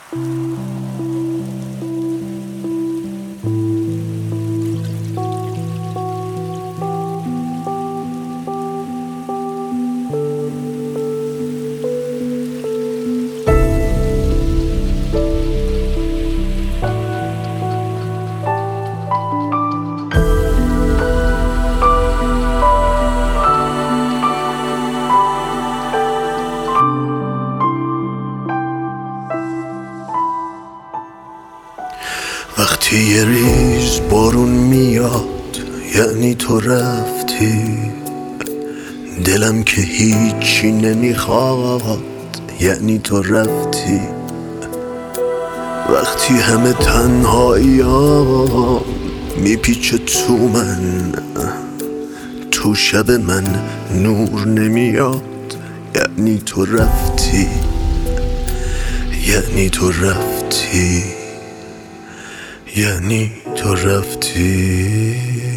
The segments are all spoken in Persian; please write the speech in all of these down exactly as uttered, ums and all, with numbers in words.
وقتی یه ریز بارون میاد یعنی تو رفتی، دلم که هیچی نمیخواد یعنی تو رفتی. وقتی همه تنهایی ها میپیچه تو من، تو شب من نور نمیاد یعنی تو رفتی، یعنی تو رفتی، یعنی تو رفتی.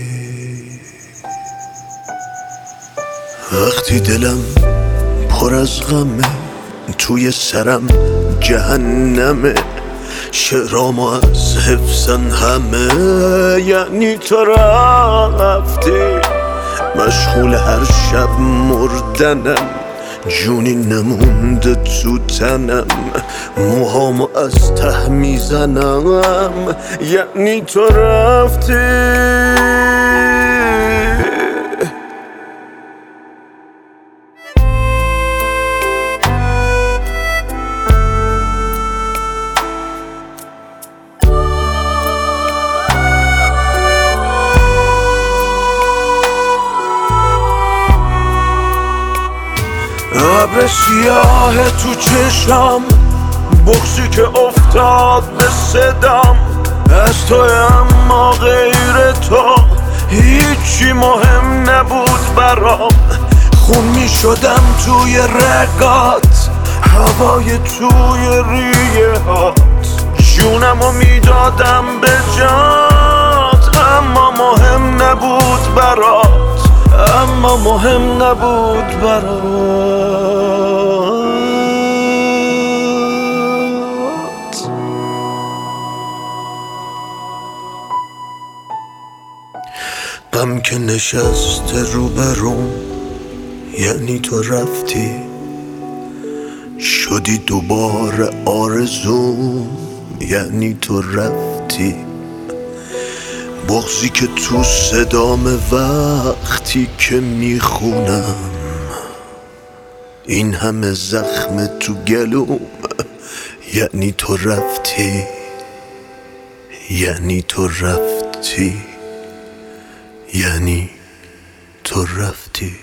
وقتی دلم پر از غمه، توی سرم جهنمه، شعرام از حفظن همه یعنی تو رفتی. مشغول هر شب مردنم، جونی نمونده تو تنم، موهامو از ته میزنم یعنی تو رفتی. ابر سیاه تو چشم، بغضی که افتاد به صدام، از تو اما غیر تو هیچی مهم نبود برام. خون می شدم توی رگات، هوای توی ریه هات، جونمو می دادم به جات، اما مهم نبود برات، اما مهم نبود برات. غم که نشسته رو بروم یعنی تو رفتی، شدی دوباره آرزوم یعنی تو رفتی. بغضی که تو صدام وقتی که میخونم، این همه زخم تو گلوم یعنی تو رفتی، یعنی تو رفتی، یعنی تو رفتی.